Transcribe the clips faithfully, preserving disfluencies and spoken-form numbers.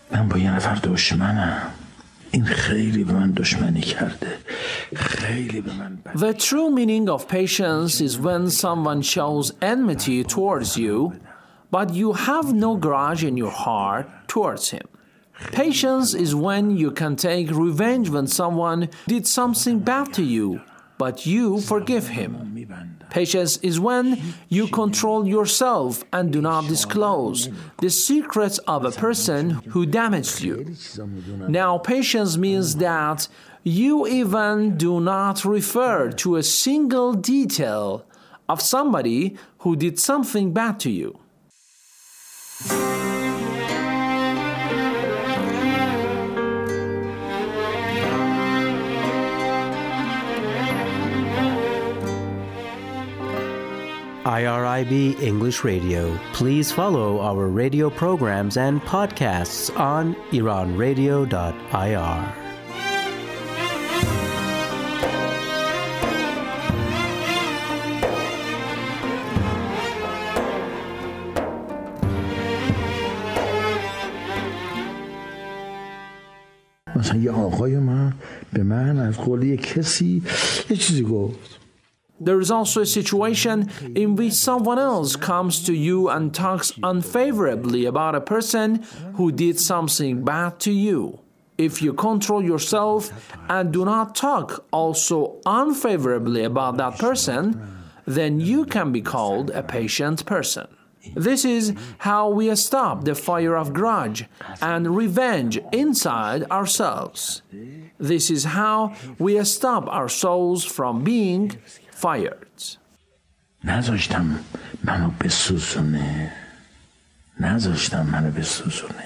من با یه نفر دشمنم. این خیلی به من دشمنی کرده. خیلی به من بد. The true meaning of patience is when someone shows enmity towards you, but you have no grudge in your heart towards him. Patience is when you can take revenge when someone did something bad to you, but you forgive him. Patience is when you control yourself and do not disclose the secrets of a person who damaged you. Now, patience means that you even do not refer to a single detail of somebody who did something bad to you. I R I B English Radio. Please follow our radio programs and podcasts on iran radio dot I R. مثلا یه آقای من به من از قول یه کسی یه چیزی گفت. There is also a situation in which someone else comes to you and talks unfavorably about a person who did something bad to you. If you control yourself and do not talk also unfavorably about that person, then you can be called a patient person. This is how we stop the fire of grudge and revenge inside ourselves. This is how we stop our souls from being fired. نذاشتم منو بسوزونه. نذاشتم منو بسوزونه.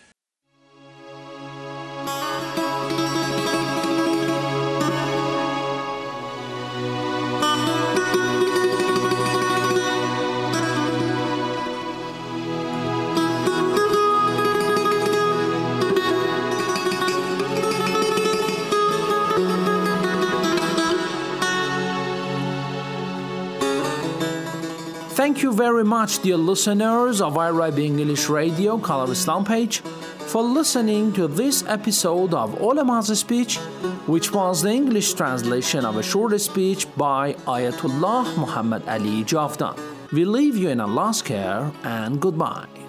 Thank you very much, dear listeners of I R I B English Radio Color Islam page, for listening to this episode of Ulama's Speech, which was the English translation of a short speech by Ayatollah Muhammad Ali Javdan. We leave you in Allah's care and goodbye.